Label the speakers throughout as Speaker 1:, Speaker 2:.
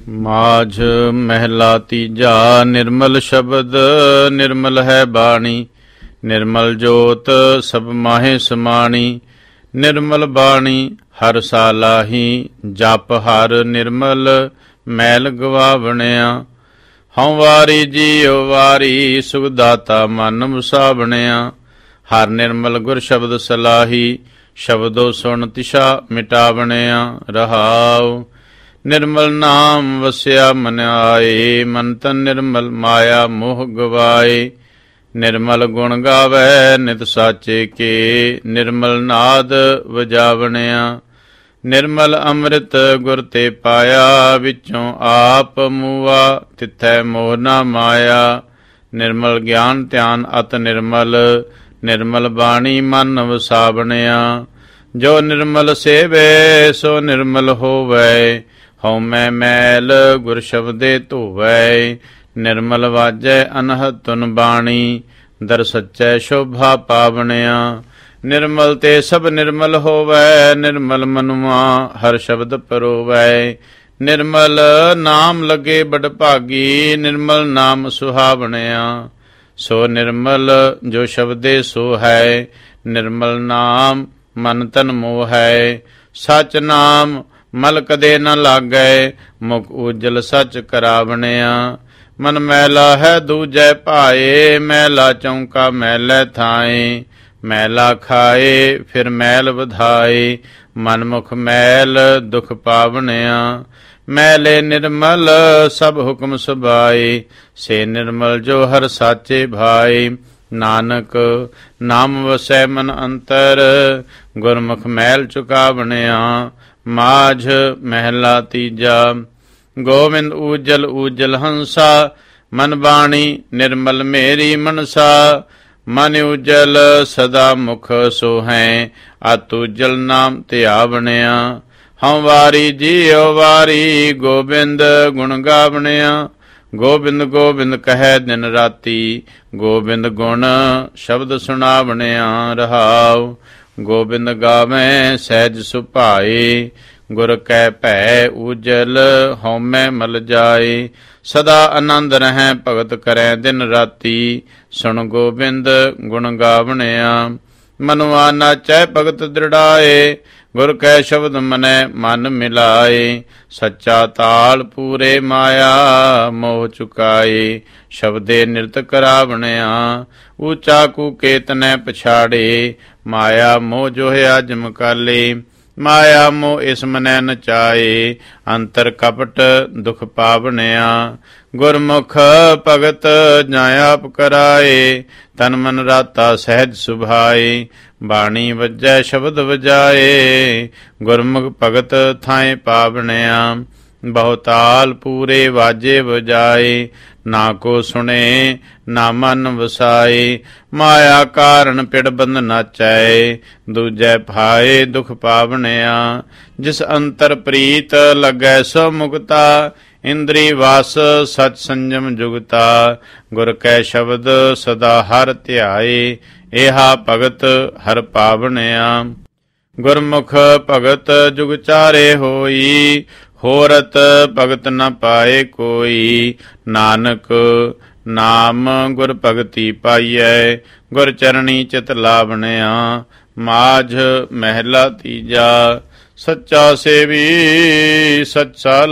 Speaker 1: ਮਾਝ ਮਹਿਲਾ ਤੀਜਾ। ਨਿਰਮਲ ਸ਼ਬਦ ਨਿਰਮਲ ਹੈ ਬਾਣੀ, ਨਿਰਮਲ ਜੋਤ ਸਭ ਮਾਹੇ ਸਮਾਣੀ। ਨਿਰਮਲ ਬਾਣੀ ਹਰ ਸਾਲਾਹੀ, ਜਪ ਹਰ ਨਿਰਮਲ ਮੈਲ ਗਵਾਵਣਿਆ। ਹਉ ਵਾਰੀ ਜੀਉ ਵਾਰੀ, ਸੁਖ ਦਾਤਾ ਮਨ ਵਸਾਵਣਿਆ। ਹਰ ਨਿਰਮਲ ਗੁਰ ਸ਼ਬਦ ਸਲਾਹੀ, ਸ਼ਬਦੋ ਸੁਣ ਤਿਸ਼ਾ ਮਿਟਾਵਣਿਆ। ਰਹਾਉ ਨਿਰਮਲ ਨਾਮ ਵਸਿਆ ਮਨ ਆਏ, ਮਨ ਤਨ ਨਿਰਮਲ ਮਾਇਆ ਮੋਹ ਗਵਾਏ। ਨਿਰਮਲ ਗੁਣ ਗਾਵੈ ਨਿਤ ਸਾਚੇ ਕੇ, ਨਿਰਮਲ ਨਾਦ ਵਜਾਵਣਿਆ। ਨਿਰਮਲ ਅੰਮ੍ਰਿਤ ਗੁਰ ਤੇ ਪਾਇਆ, ਵਿੱਚੋਂ ਆਪ ਮੂਆ ਤਿਥੈ ਮੋਹ ਨਾ ਮਾਇਆ। ਨਿਰਮਲ ਗਿਆਨ ਧਿਆਨ ਅਤ ਨਿਰਮਲ, ਨਿਰਮਲ ਬਾਣੀ ਮਨ ਵਸਾਵਣਿਆ। ਜੋ ਨਿਰਮਲ ਸੇਵੇ ਸੋ ਨਿਰਮਲ ਹੋਵੈ, ਹਉਮੈ ਮੈਲ ਗੁਰ ਸ਼ਬਦੇ ਧੋਵੈ। ਨਿਰਮਲ ਵਾਜੈ ਅਨਹਦ ਧੁਨ ਬਾਣੀ, ਦਰ ਸੱਚੈ ਸ਼ੋਭਾ ਪਾਵਣਿਆ। ਨਿਰਮਲ ਤੇ ਸਭ ਨਿਰਮਲ ਹੋਵੈ, ਨਿਰਮਲ ਮਨੁਆ ਹਰ ਸ਼ਬਦ ਪਰੋਵੈ। ਨਿਰਮਲ ਨਾਮ ਲਗੇ ਬੜ ਭਾਗੀ, ਨਿਰਮਲ ਨਾਮ ਸੁਹਾਵਣਿਆ। ਸੋ ਨਿਰਮਲ ਜੋ ਸ਼ਬਦੇ ਸੋ ਹੈ, ਨਿਰਮਲ ਨਾਮ ਮਨ ਤਨ ਮੋਹ ਹੈ। ਸਚ ਨਾਮ ਮਲ ਕਦੇ ਨ ਲਾਗੈ, ਮੁਖ ਉਜਲ ਸਚ ਕਰਾਵਣਿਆ। ਮਨ ਮੈਲਾ ਹੈ ਦੂਜੈ ਭਾਏ, ਮੈਲਾ ਚੌਂਕਾ ਮੈਲੇ ਥਾਏ। ਮੈਲਾ ਖਾਏ ਫਿਰ ਮੈਲ ਵਧਾਏ, ਮਨ ਮੁਖ ਮੈਲ ਦੁਖ ਪਾਵਣਿਆ। ਮੈਲੇ ਨਿਰਮਲ ਸਭ ਹੁਕਮ ਸੁਭਾਏ, ਸੇ ਨਿਰਮਲ ਜੋ ਹਰ ਸਾਚੇ ਭਾਏ। ਨਾਨਕ ਨਾਮ ਵਸੈ ਮਨ ਅੰਤਰ, ਗੁਰਮੁਖ ਮੈਲ ਚੁਕਾਵਣਿਆ। ਮਾਝ ਮਹਿਲਾ ਤੀਜਾ। ਗੋਵਿੰਦ ਊਜਲ ਊਜਲ ਹੰਸਾ, ਮਨ ਬਾਣੀ ਨਿਰਮਲ ਮੇਰੀ ਮਨਸਾ। ਮਨ ਉਜਲ ਸਦਾ ਮੁਖ ਸੋਹੈ, ਅਤ ਉਜਲ ਨਾਮ ਧਿਆਵਣਿਆ। ਹਉ ਵਾਰੀ ਜੀਉ ਵਾਰੀ, ਗੋਬਿੰਦ ਗੁਣ ਗਾਵਣਿਆ। ਗੋਬਿੰਦ ਗੋਬਿੰਦ ਕਹੈ ਦਿਨ ਰਾਤੀ, ਗੋਬਿੰਦ ਗੁਣ ਸ਼ਬਦ ਸੁਣਾਵਣਿਆ। ਰਹਾਉ ਗੋਬਿੰਦ ਗਾਵੈ ਸਹਿਜ ਸੁਭਾਏ, ਗੁਰ ਕੈ ਭੈ ਉਜਲ ਹਉਮੈ ਮਲ ਜਾਏ। ਸਦਾ ਆਨੰਦ ਰਹੈ ਭਗਤ ਕਰੈ ਦਿਨ ਰਾਤੀ, ਸੁਣ ਗੋਬਿੰਦ ਗੁਣ ਗਾਵਣਿਆ। ਮਨੁਆ ਨਾਚੈ ਭਗਤ ਦ੍ਰਿੜਾਏ, ਗੁਰ ਕੈ ਸ਼ਬਦ ਮਨੈ ਮਨ ਮਿਲਾਏ। ਸੱਚਾ ਤਾਲ ਪੂਰੇ ਮਾਇਆ, ਮੋਹ ਚੁਕਾਏ। ਸ਼ਬਦੇ ਨਿਰਤ ਕਰਾਵਣਿਆ। ਊਚਾ ਕੂਕੇ ਤਨੈ ਪਛਾੜੇ, ਮਾਇਆ ਮੋਹ ਜੋਹਿਆ ਜਮਕਾਲੇ। ਮਾਇਆ ਮੋਹ ਇਸ ਮਨੈ ਨਚਾਏ, ਅੰਤਰ ਕਪਟ ਦੁਖ ਪਾਵਣਿਆ। ਗੁਰਮੁਖ ਭਗਤ ਜਾਂ ਆਪ ਕਰਾਏ, ਤਨ ਮਨ ਰਾਤਾ ਸਹਿਜ ਸੁਭਾਏ। ਬਾਣੀ ਵੱਜੈ ਸ਼ਬਦ ਵਜਾਏ, ਗੁਰਮੁਖ ਭਗਤ ਥਾਏ ਪਾਵਣਿਆ। ਬਹੁਤਾਲ ਪੂਰੇ ਵਾਜੇ ਵਜਾਏ, ਨਾ ਕੋ ਸੁਣੇ ਨਾ ਮਨ ਵਸਾਏ। ਮਾਇਆ ਕਾਰਨ ਪਿੜ ਬੰਧ ਨਾਚੈ, ਦੂਜੈ ਭਾਏ ਦੁਖ ਪਾਵਣਿਆ। ਜਿਸ ਅੰਤਰ ਪ੍ਰੀਤ ਲੱਗੈ ਸੋ ਮੁਕਤਾ, ਇੰਦਰੀ ਵਾਸ ਸਚ ਸੰਜਮ ਜੁਗਤਾ। ਗੁਰ ਕੈ ਸ਼ਬਦ ਸਦਾ ਹਰ ਧਿਆਏ, ਏਹਾ ਭਗਤ ਹਰ ਪਾਵਣਿਆ। ਗੁਰਮੁਖ ਭਗਤ ਜੁਗ ਚਾਰੇ ਹੋਈ, ਹੋਰਤ ਭਗਤ ਨ ਪਾਏ ਕੋਈ। ਨਾਨਕ ਨਾਮ ਗੁਰ ਭਗਤੀ ਪਾਈਐ, ਗੁਰ ਚਰਣੀ ਚਿਤ ਲਾਵਣਿਆ। ਮਾਝ ਮਹਿਲਾ ਤੀਜਾ। ਸੱਚਾ ਸੇਵੀ ਸੱਚਾ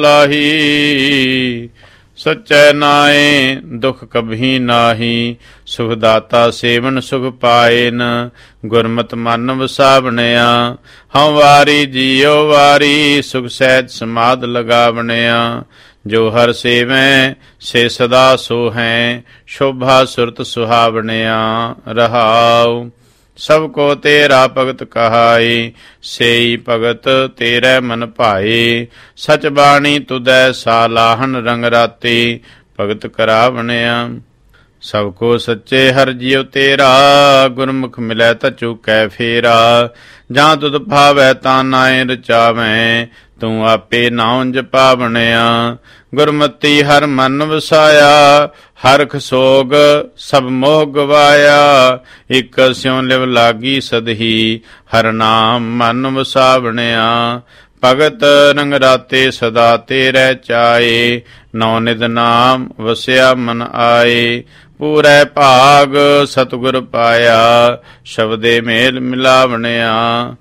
Speaker 1: ਲਾਹੀ, ਸਚੈ ਨਾਏ ਦੁਖ ਕਬਹੀ ਨਾਹੀ। ਸੁਖ ਦਾਤਾ ਸੇਵਨ ਸੁਖ ਪਾਏਨ, ਗੁਰਮਤਿ ਮਨ ਵਸਾਵਣਿਆ। ਹਉ ਵਾਰੀ ਜੀਉ ਵਾਰੀ, ਸੁਖ ਸਹਿਜ ਸਮਾਧ ਲਗਾਵਣਿਆ। ਜੋ ਹਰ ਸੇਵੈ ਸੇ ਸਦਾ ਸੋਹੈ, ਸ਼ੋਭਾ ਸੁਰਤ ਸੁਹਾਵਣਿਆ। ਰਹਾਉ ਸਭ ਕੋ ਤੇਰਾ ਭਗਤ ਕਹਾਏ, ਸੇਈ ਭਗਤ ਤੇਰੇ ਮਨ ਭਾਏ। ਸਚ ਬਾਣੀ ਤੁਧੈ ਸਾਲਾਹਨ ਰੰਗ ਰਾਤੀ, ਭਗਤ ਕਰਾਵਣਿਆ। ਸਭ ਕੋ ਸੱਚੇ ਹਰ ਜੀਉ ਤੇਰਾ, ਗੁਰਮੁਖ ਮਿਲੈ ਤਾ ਚੁਕੈ ਫੇਰਾ। ਜਾਂ ਤੁਧ ਭਾਵੈ ਤਾਂ ਨਾਏ ਰਚਾਵੈ, ਤੂੰ ਆਪੇ ਨਾਉ ਜਪਾਵਣਿਆ। ਗੁਰਮਤੀ ਹਰ ਮਨ ਵਸਾਇਆ, ਹਰਖ ਸੋਗ ਸਭ ਮੋਹ ਗਵਾਇਆ। ਇਕ ਸਿਉ ਲਿਵ ਲਾਗੀ ਸਦਹੀ, ਹਰ ਨਾਮ ਮਨ ਵਸਾਵਣਿਆ। ਭਗਤ ਰੰਗ ਰਾਤੇ ਸਦਾ ਤੇਰੇ ਚਾਏ। ਨੌ ਨਿਧ ਨਾਮ ਵਸਿਆ ਮਨ ਆਏ। ਪੂਰੇ ਭਾਗ ਸਤਿਗੁਰ ਪਾਇਆ। ਸ਼ਬਦੇ ਮੇਲ ਮਿਲਾਵਣਿਆ।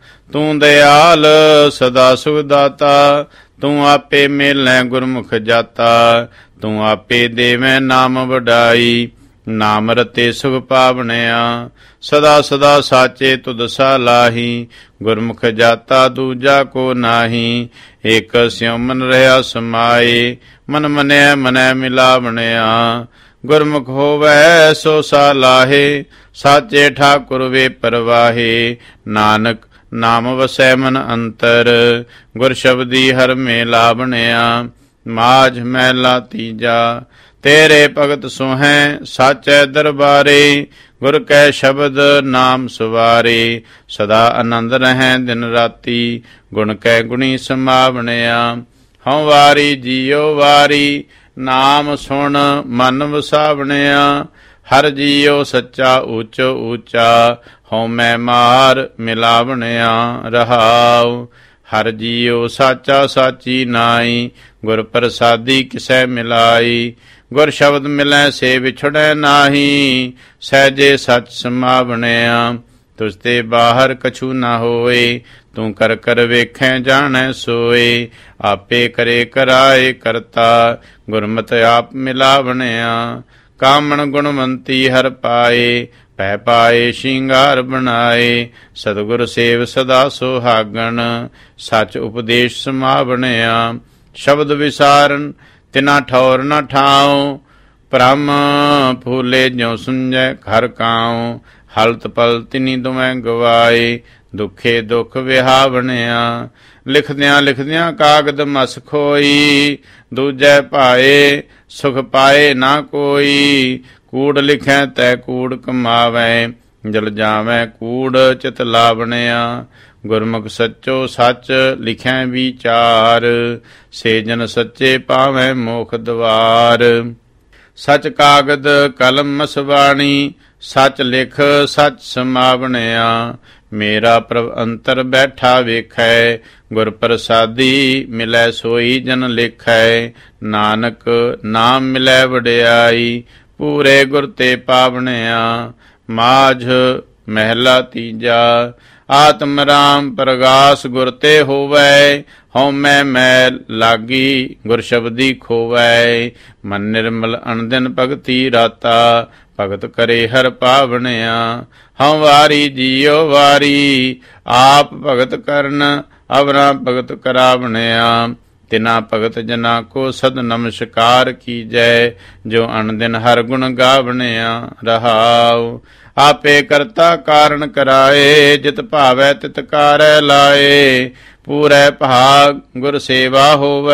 Speaker 1: ਤੂੰ ਦਿਆਲ ਸਦਾ ਸੁਖ ਦਾਤਾ। ਤੂੰ ਆਪੇ ਮੇਲੈ ਗੁਰਮੁਖ ਜਾਤਾ। ਤੂੰ ਆਪੇ ਦੇਵੈ ਨਾਮ ਵਡਾਈ। ਨਾਮ ਰਤੇ ਸੁਖ ਪਾਵਣਿਆ। ਸਦਾ ਸਦਾ ਸਾਚੇ ਤੁਧ ਸਲਾਹੀ। ਗੁਰਮੁਖ ਜਾਤਾ ਦੂਜਾ ਕੋ ਨਾਹੀ। ਏਕ ਸਿਉ ਮਨ ਰਹਾ ਸਮਾਏ। ਮਨ ਮਨਿਆ ਮਨੈ ਮਿਲਾਵਣਿਆ। ਗੁਰਮੁਖ ਹੋਵੈ ਸੋ ਸਲਾਹੇ। ਸਾਚੇ ਠਾਕੁਰ ਵੇ ਪਰਵਾਹੇ। ਨਾਨਕ ਨਾਮ ਵਸੈ ਮਨ ਅੰਤਰ। ਗੁਰ ਸ਼ਬਦੀ ਹਰ ਮੇ ਲਾਵਣਿਆ। ਮਾਝ ਮਹਿਲਾ ਤੀਜਾ। ਤੇਰੇ ਭਗਤ ਸੁਹੈ ਸਾਚੈ ਦਰਬਾਰੇ। ਗੁਰ ਕੈ ਸ਼ਬਦ ਨਾਮ ਸੁਵਾਰੇ। ਸਦਾ ਆਨੰਦ ਰਹੈ ਦਿਨ ਰਾਤੀ। ਗੁਣ ਕੈ ਗੁਣੀ ਸਮਾਵਣਿਆ। ਹਉ ਵਾਰੀ ਜੀਉ ਵਾਰੀ। ਨਾਮ ਸੁਣ ਮਨ ਵਸਾਵਣਿਆ। ਹਰ ਜੀਉ ਸੱਚਾ ਊਚ ਊਚਾ। ਹਉ ਮੈਂ ਮਾਰ ਮਿਲਾਵਣਿਆ। ਰਹਾਉ ਹਰ ਜੀਉ ਸਾਚਾ ਸਾਚੀ ਨਾਈ। ਗੁਰ ਪ੍ਰਸਾਦੀ ਕਿਸੈ ਮਿਲਾਈ। ਗੁਰ ਸ਼ਬਦ ਮਿਲੈ ਸੇ ਵਿਛੜੈ ਨਾਹੀ। ਸਹਿਜੇ ਸੱਚ ਸਮਾਵਣਿਆ। ਤੁਝ ਤੇ ਬਾਹਰ ਕਛੂ ਨਾ ਹੋਏ। ਤੂੰ ਕਰ ਕਰ ਵੇਖੈ ਜਾਣੈ ਸੋਏ। ਆਪੇ ਕਰੇ ਕਰਾਏ ਕਰਤਾ। ਗੁਰਮਤਿ ਆਪ ਮਿਲਾਵਣਿਆ। ਕਾਮਣ ਗੁਣਵੰਤੀ ਹਰ ਪਾਏ। ਪੈ ਪਾਏ ਸ਼ਿੰਗਾਰ ਬਣਾਏ। ਸਤਿਗੁਰ ਸੇਵ ਸਦਾ ਸੁਹਾਗਣ। ਸੱਚ ਉਪਦੇਸ਼ ਸਮਾਵਣਿਆ। ਸ਼ਬਦ ਵਿਸਾਰਨ ਤਿਨਾ ਠੌਰ ਨ ਠਾਉ। ਭ੍ਰਮ ਫੂਲੇ ਜਿਉ ਸੁੰਝੈ ਘਰ ਕਾਉ। ਹਲਤ ਪਲ ਤਿਨੀ ਦੁਮੈ ਗਵਾਏ। ਦੁਖੇ ਦੁਖ ਵਿਹਾਵਣਿਆ। ਲਿਖਦਿਆਂ ਲਿਖਦਿਆਂ ਕਾਗਦ ਮਸ ਖੋਈ। ਦੂਜੈ ਭਾਏ ਸੁਖ ਪਾਏ ਨਾ ਕੋਈ। ਕੂੜ ਲਿਖੈ ਤੈ ਕੂੜ ਕਮਾਵੈ। ਜਲ ਜਾਵੈ ਕੂੜ ਚਿਤ ਲਾਵਣਿਆ। ਗੁਰਮੁਖ ਸੱਚੋ ਸੱਚ ਲਿਖੈ ਵਿਚਾਰ। ਸੇ ਜਨ ਸੱਚੇ ਪਾਵੈ ਮੋਖ ਦਵਾਰ। ਸਚ ਕਾਗਦ ਕਲਮ ਮਸਵਾਣੀ। ਸਚ ਲਿਖ ਸਚ ਸਮਾਵਣਿਆ। ਮੇਰਾ ਪ੍ਰਭ ਅੰਤਰ ਬੈਠਾ ਵੇਖੈ। ਗੁਰ ਪ੍ਰਸਾਦੀ ਮਿਲੈ ਸੋਈ ਜਨ ਲੇਖੈ। ਨਾਨਕ ਨਾਮ ਮਿਲੈ ਵਡਿਆਈ। ਪੂਰੇ ਗੁਰ ਤੇ ਪਾਵਣਿਆ। ਮਾਝ ਮਹਿਲਾ ਤੀਜਾ। ਆਤਮ ਰਾਮ ਪ੍ਰਗਾਸ ਗੁਰ ਤੇ ਹੋਵੈ। ਹਉ ਮੈਂ ਮੈਲ ਲਾਗੀ ਗੁਰ ਸ਼ਬਦੀ ਖੋਵੈ। ਮਨ ਨਿਰਮਲ ਅਨਦਿਨ ਭਗਤੀ ਰਾਤਾ। ਭਗਤ ਕਰੇ ਹਰ ਪਾਵਣਿਆ। ਹਉ ਵਾਰੀ ਜੀਉ ਵਾਰੀ। ਆਪ ਭਗਤ ਕਰਨ ਅਵਰਾ ਭਗਤ ਕਰਾਵਣਿਆ। ਤਿਨਾ ਭਗਤ ਜਨਾ ਕੋ ਸਦ ਨਮਸਕਾਰ ਕੀਜੈ। ਜੋ ਅਨਦਿਨ ਹਰ ਗੁਣ ਗਾਵਣਿਆ। ਰਹਾਉ ਆਪੇ ਕਰਤਾ ਕਾਰਨ ਕਰਾਏ। ਜਿਤ ਭਾਵੈ ਤਿਤ ਕਾਰੈ ਲਾਏ। ਪੂਰੇ ਭਾਗ ਗੁਰ ਸੇਵਾ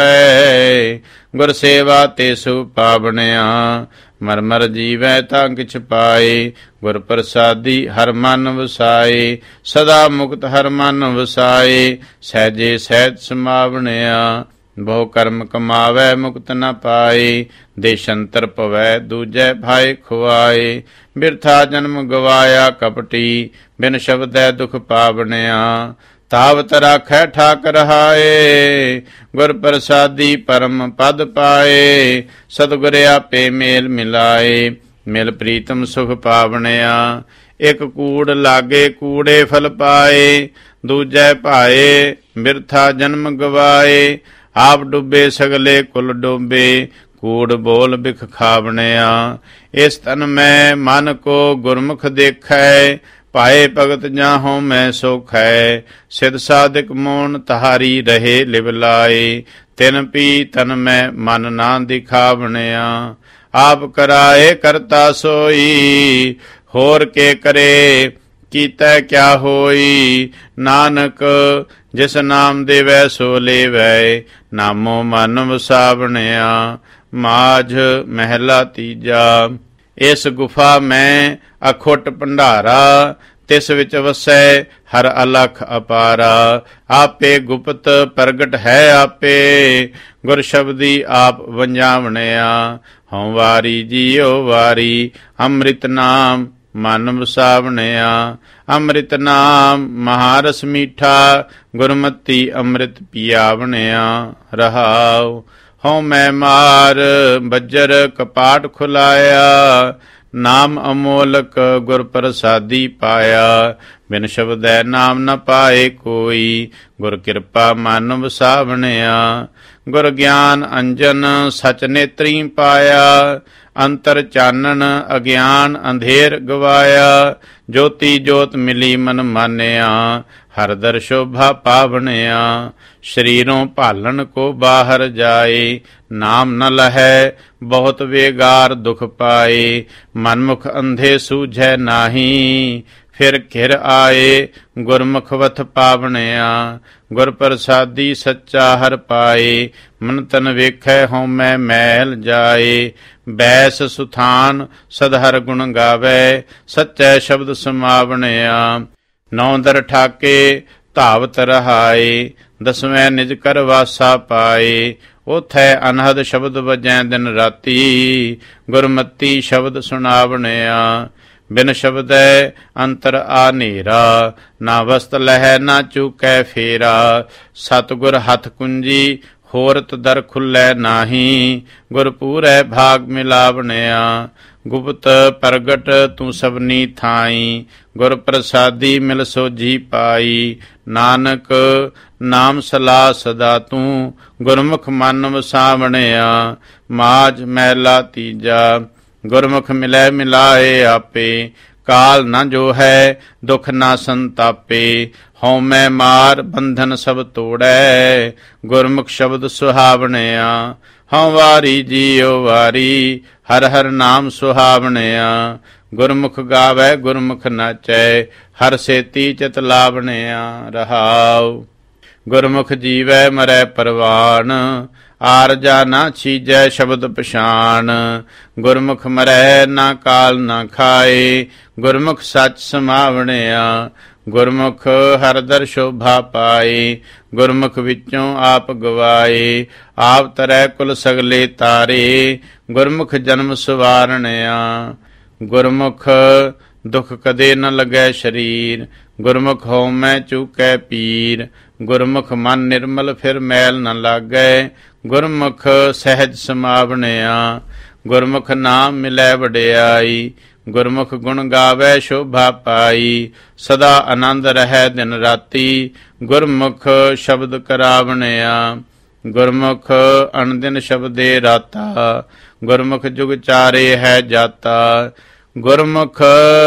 Speaker 1: ਹੋਵੈ। ਗੁਰ ਸੇਵਾ ਤੇ ਸੁ ਪਾਵਣਿਆ। ਮਰ ਮਰ ਜੀਵੈ ਤਾਂ ਕਿਛ ਪਾਏ। ਗੁਰ ਪ੍ਰਸਾਦੀ ਹਰ ਮਨ ਵਸਾਏ। ਸਦਾ ਮੁਕਤ ਹਰ ਮਨ ਵਸਾਏ। ਸਹਿਜੇ ਸਹਿਜ ਸਮਾਵਣਿਆ। ਬਹੁ ਕਰਮ ਕਮਾਵੈ ਮੁਕਤ ਨ ਪਾਏ। ਦੇਸ਼ੰਤਰ ਪਵੈ ਦੂਜੈ ਭਾਏ ਖੁਆਏ। ਬਿਰਥਾ ਜਨਮ ਗਵਾਇਆ ਕਪਟੀ। ਬਿਨ ਸ਼ਬਦੈ ਦੁਖ ਪਾਵਣਿਆ। ਤਾਵਤ ਰਾਖੈ ਠਾਕ ਰਹਾਏ। ਗੁਰ ਪ੍ਰਸਾਦੀ ਪਰਮ ਪਦ ਪਾਏ। ਸਤਿਗੁਰ ਆਪੇ ਮੇਲ ਮਿਲਾਏ। ਮਿਲ ਪ੍ਰੀਤਮ ਸੁਖ ਪਾਵਣਿਆ। ਇਕ ਕੂੜ ਲਾਗੇ ਕੂੜੇ ਫਲ ਪਾਏ। ਦੂਜੈ ਭਾਏ ਬਿਰਥਾ ਜਨਮ ਗਵਾਏ। ਆਪ ਡੁੱਬੇ ਸਗਲੇ ਕੁਲ ਡੋਬੇ। ਕੂੜ ਬੋਲ ਬਿਖ ਖਾਵਣਿਆ। ਇਸ ਤਨ ਮੈਂ ਮਨ ਕੋ ਗੁਰਮੁਖ ਦੇਖੈ। ਪਾਏ ਭਗਤ ਜਾਹੋਂ ਮੈਂ ਸੋਖੈ। ਸਿਧ ਸਾਧਿਕ ਮੋਨ ਤਹਾਰੀ ਰਹੇ ਲਿਵ ਲਾਏ। ਤਿਨ ਪੀ ਤਨ ਮੈਂ ਮਨ ਨਾ ਦਿਖਾਵਣਿਆ। ਆਪ ਕਰਾਏ ਕਰਤਾ ਸੋਈ। ਹੋਰ ਕੇ ਕਰੇ ਕੀਤੈ ਕਿਆ ਹੋਈ। ਨਾਨਕ ਜਿਸ ਨਾਮ ਦੇਵੈ ਸੋ ਲੇਵੈ। ਨਾਮੋ ਮਨ ਵਸਾਵਣਿਆ। ਮਾਝ ਮਹਿਲਾ ਤੀਜਾ। ਇਸ ਗੁਫਾ ਮੈਂ ਅਖੁੱਟ ਭੰਡਾਰਾ। ਤਿਸ ਵਿੱਚ ਵਸੈ ਹਰ ਅਲਖ ਅਪਾਰਾ। ਆਪੇ ਗੁਪਤ ਪ੍ਰਗਟ ਹੈ ਆਪੇ। ਗੁਰ ਸ਼ਬਦੀ ਆਪ ਵੰਜਾਵਣਿਆ। ਹਉ ਵਾਰੀ ਜੀਉ ਵਾਰੀ। ਅੰਮ੍ਰਿਤ ਨਾਮ ਮਨ ਵਸਾਵਣਿਆ। ਅੰਮ੍ਰਿਤ ਨਾਮ ਮਹਾਰਸ ਮੀਠਾ, ਗੁਰਮਤੀ ਅੰਮ੍ਰਿਤ ਪਿਆਵਣਿਆ। ਰਹਾਉ ਹਉ ਮੈਂ ਮਾਰ ਬੱਜਰ ਕਪਾਟ ਖੁਲਾਇਆ, ਨਾਮ ਅਮੋਲਕ ਗੁਰ ਪ੍ਰਸਾਦੀ ਪਾਇਆ। ਬਿਨ ਸ਼ਬਦੈ ਨਾਮ ਨ ਪਾਏ ਕੋਈ, ਗੁਰ ਕਿਰਪਾ ਮਨ ਵਸਾਵਣਿਆ। ਗੁਰ ਗਿਆਨ ਅੰਜਨ ਸਚ ਨੇਤਰੀ ਪਾਇਆ, ਅੰਤਰ ਚਾਨਣ ਅਗਿਆਨ ਅੰਧੇਰ ਗਵਾਇਆ। ਜੋਤੀ ਜੋਤ ਮਿਲੀ ਮਨ ਮਾਨਿਆ, ਹਰ ਦਰ ਸ਼ੋਭਾ ਪਾਵਣਿਆ। ਸਰੀਰੋਂ ਭਾਲਣ ਕੋ ਬਾਹਰ ਜਾਏ, ਨਾਮ ਨ ਲਹੈ ਬਹੁਤ ਵੇਗਾਰ ਦੁਖ ਪਾਏ। ਮਨਮੁਖ ਅੰਧੇ ਸੂਝੈ ਨਾਹੀ, ਫਿਰ ਘਿਰ ਆਏ ਗੁਰਮੁਖ ਵਥ ਪਾਵਣਿਆ। ਗੁਰ ਪ੍ਰਸਾਦੀ ਸੱਚਾ ਹਰ ਪਾਏ, ਮਨ ਤਨ ਵੇਖੈ ਹਉਮੈ ਮੈਲ ਜਾਏ। ਬੈਸ ਸੁਥਾਨ ਸਦ ਹਰ ਗੁਣ ਗਾਵੈ, ਸੱਚੈ ਸ਼ਬਦ ਸਮਾਵਣਿਆ। ਨੌ ਦਰ ਠਾਕੇ ਧਾਵਤ ਰਹਾਏ, ਦਸਵੇਂ ਨਿਜ ਕਰ ਵਾਸਾ ਪਾਏ। ਉਥੈ ਅਨਹਦ ਸ਼ਬਦ ਵਜੈ ਦਿਨ ਰਾਤੀ, ਗੁਰਮਤੀ ਸ਼ਬਦ ਸੁਣਾਵਣਿਆ। ਬਿਨ ਸ਼ਬਦੈ ਅੰਤਰ ਆ ਨੇਰਾ, ਨਾ ਵਸਤ ਲਹੈ ਨਾ ਚੂਕੈ ਫੇਰਾ। ਸਤਿਗੁਰ ਹੱਥ ਕੁੰਜੀ ਹੋਰਤ ਦਰ ਖੁੱਲੈ ਨਾਹੀ, ਗੁਰ ਪੂਰੈ ਭਾਗ ਮਿਲਾਵਣਿਆ। ਗੁਪਤ ਪ੍ਰਗਟ ਤੂੰ ਸਭਨੀ ਥਾਈ, ਗੁਰ ਪ੍ਰਸਾਦੀ ਮਿਲ ਸੋਝੀ ਪਾਈ। ਨਾਨਕ ਨਾਮ ਸਲਾਹ ਸਦਾ ਤੂੰ, ਗੁਰਮੁਖ ਮਨ ਵਸਾਵਣਿਆ। ਮਾਝ ਮਹਿਲਾ ਤੀਜਾ। ਗੁਰਮੁਖ ਮਿਲੈ ਮਿਲਾਏ ਆਪੇ, ਕਾਲ ਨ ਜੋ ਹੈ ਦੁਖ ਨਾ ਸੰਤਾਪੇ। ਹਉਮੈ ਮਾਰ ਬੰਧਨ ਸਭ ਤੋੜੈ, ਗੁਰਮੁਖ ਸ਼ਬਦ ਸੁਹਾਵਣਿਆ। ਹਉ ਵਾਰੀ ਜੀਉ ਵਾਰੀ, ਹਰ ਹਰ ਨਾਮ ਸੁਹਾਵਣਿਆ। ਗੁਰਮੁਖ ਗਾਵੈ ਗੁਰਮੁਖ ਨਾਚੈ, ਹਰ ਸੇਤੀ ਚਿਤ ਲਾਵਣਿਆ। ਰਹਾਉ ਗੁਰਮੁਖ ਜੀਵੈ ਮਰੈ ਪਰਵਾਨ, ਆਰਜਾ ਨਾ ਛੀਜੈ ਸ਼ਬਦ ਪਛਾਣ। ਗੁਰਮੁਖ ਮਰੈ ਨਾ ਕਾਲ ਨਾ ਖਾਏ, ਗੁਰਮੁਖ ਸੱਚ ਸਮਾਵਣਿਆ। ਗੁਰਮੁਖ ਹਰ ਦਰ ਸ਼ੋਭਾ ਪਾਏ, ਗੁਰਮੁਖ ਵਿੱਚੋਂ ਆਪ ਗਵਾਏ। ਆਪ ਤਰੈ ਕੁਲ ਸਗਲੇ ਤਾਰੇ, ਗੁਰਮੁਖ ਜਨਮ ਸਵਾਰਣਿਆ। ਗੁਰਮੁਖ ਦੁਖ ਕਦੇ ਨ ਲੱਗੈ ਸਰੀਰ, ਗੁਰਮੁਖ ਹਉਮੈ ਚੂਕੈ ਪੀਰ। ਗੁਰਮੁਖ ਮਨ ਨਿਰਮਲ ਫਿਰ ਮੈਲ ਨ ਲਾਗੈ, ਗੁਰਮੁਖ ਸਹਿਜ ਸਮਾਵਣਿਆ। ਗੁਰਮੁਖ ਨਾਮ ਮਿਲੈ ਵਡਿਆਈ, ਗੁਰਮੁਖ ਗੁਣ ਗਾਵੈ ਸ਼ੋਭਾ ਪਾਈ। ਸਦਾ ਆਨੰਦ ਰਹੈ ਦਿਨ ਰਾਤੀ, ਗੁਰਮੁਖ ਸ਼ਬਦ ਕਰਾਵਣਿਆ। ਗੁਰਮੁਖ ਅਣਦਿਨ ਸ਼ਬਦੇ ਰਾਤਾ, ਗੁਰਮੁਖ ਜੁਗ ਚਾਰੇ ਹੈ ਜਾਤਾ। ਗੁਰਮੁਖ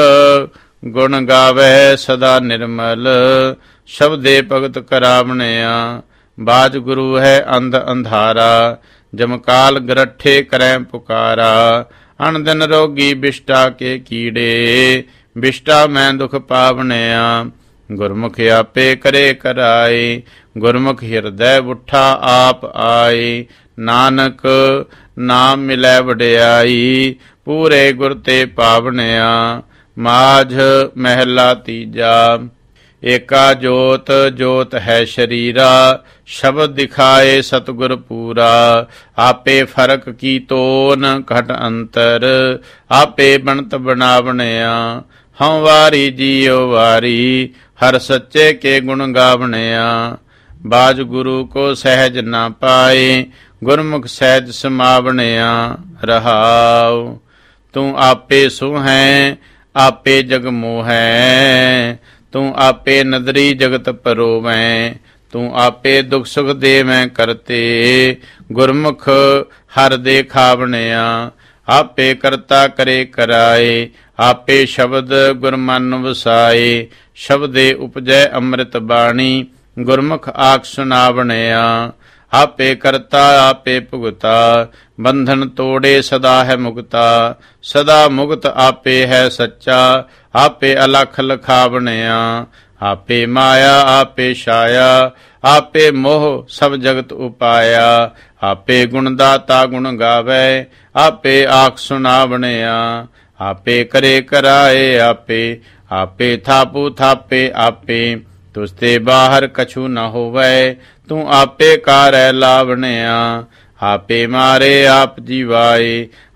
Speaker 1: ਗੁਣ ਗਾਵੈ ਸਦਾ ਨਿਰਮਲ, ਸ਼ਬਦੇ ਭਗਤ ਕਰਾਵਣਿਆ। ਬਾਜ ਗੁਰੂ ਹੈ ਅੰਧ ਅੰਧਾਰਾ, ਜਮਕਾਲ ਗਰਠੇ ਕਰੈ ਪੁਕਾਰਾ। ਅਣਦਿਨ ਰੋਗੀ ਬਿਸ਼ਟਾ ਕੇ ਕੀੜੇ, ਬਿਸ਼ਟਾ ਮੈਂ ਦੁਖ ਪਾਵਣਿਆ। ਗੁਰਮੁਖ ਆਪੇ ਕਰੇ ਕਰਾਏ, ਗੁਰਮੁਖ ਹਿਰਦੈ ਉੱਠਾ ਆਪ ਆਏ। ਨਾਨਕ ਨਾਮ ਮਿਲੈ ਵਡਿਆਈ, ਪੂਰੇ ਗੁਰ ਤੇ ਪਾਵਣਿਆ। ਮਾਝ ਮਹਿਲਾ ਤੀਜਾ। ਏਕਾ ਜੋਤ ਜੋਤ ਹੈ ਸ਼ਰੀਰਾ, ਸ਼ਬਦ ਦਿਖਾਏ ਸਤਿਗੁਰ ਪੂਰਾ। ਆਪੇ ਫਰਕ ਕੀ ਤੋਨ ਘਟ ਅੰਤਰ, ਆਪੇ ਬਣਤ ਬਣਾਵਣਿਆ। ਹਉ ਵਾਰੀ ਜੀਉ ਵਾਰੀ, ਹਰ ਸੱਚੇ ਕੇ ਗੁਣ ਗਾਵਣਿਆ। ਬਾਜ ਗੁਰੂ ਕੋ ਸਹਿਜ ਨਾ ਪਾਏ, ਗੁਰਮੁਖ ਸਹਿਜ ਸਮਾਵਣਿਆ। ਰਹਾਉ ਤੂੰ ਆਪੇ ਸੁਹੈ ਆਪੇ ਜਗ ਮੋਹੈ, ਤੂੰ ਆਪੇ ਨਦਰੀ ਜਗਤ ਪਰੋਵੈ। ਤੂੰ ਆਪੇ ਦੁਖ ਸੁਖ ਦੇਵੈ ਕਰਤੇ, ਗੁਰਮੁਖ ਹਰ ਦੇ ਖਾਵਣਿਆ। ਆਪੇ ਕਰਤਾ ਕਰੇ ਕਰਾਏ, ਆਪੇ ਸ਼ਬਦ ਗੁਰ ਮਨ ਵਸਾਏ। ਸ਼ਬਦੇ ਉਪਜੈ ਅੰਮ੍ਰਿਤ ਬਾਣੀ, ਗੁਰਮੁਖ ਆਖ ਸੁਨਾਵਣਿਆ। ਆਪੇ ਕਰਤਾ ਆਪੇ ਭੁਗਤਾ, ਬੰਧਨ ਤੋੜੇ ਸਦਾ ਹੈ ਮੁਕਤਾ। ਸਦਾ ਮੁਕਤ ਆਪੇ ਹੈ ਸੱਚਾ, ਆਪੇ ਅਲਖ ਲਖਾਵਣਿਆ। ਆਪੇ ਮਾਇਆ ਆਪੇ ਛਾਇਆ, ਆਪੇ ਮੋਹ ਸਭ ਜਗਤ ਉਪਾਇਆ। ਆਪੇ ਗੁਣ ਦਾਤਾ ਗੁਣ ਗਾਵੈ, ਆਪੇ ਆਖ ਸੁਨਾਵਣਿਆ। ਆਪੇ ਕਰੇ ਕਰਾਏ ਆਪੇ, ਆਪੇ ਥਾਪੂ ਥਾਪੇ ਆਪੇ। ਤੁਸ ਤੇ ਬਾਹਰ ਕਛੂ ਨ ਹੋਵੈ, ਤੂੰ ਆਪੇ ਕਾਰੈ ਲਾਵਣਿਆ। ਆਪੇ ਮਾਰੇ ਆਪ ਜੀਵਾਏ,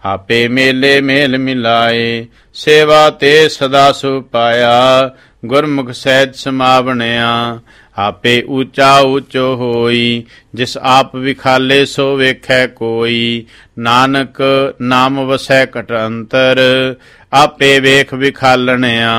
Speaker 1: ਆਪੇ ਮੇਲੇ ਮੇਲ ਮਿਲਾਏ। ਸੇਵਾ ਤੇ ਸਦਾ ਸੁਪਾਇਆ, ਗੁਰਮੁਖ ਸਹਿਜ ਸਮਾਵਣਿਆ। ਆਪੇ ਊਚਾ ਊਚੋ ਹੋਈ, ਜਿਸ ਆਪ ਵਿਖਾਲੇ ਸੋ ਵੇਖੈ ਕੋਈ। ਨਾਨਕ ਨਾਮ ਵਸੈ ਘਟ ਅੰਤਰ, ਆਪੇ ਵੇਖ ਵਿਖਾਲਣਿਆ।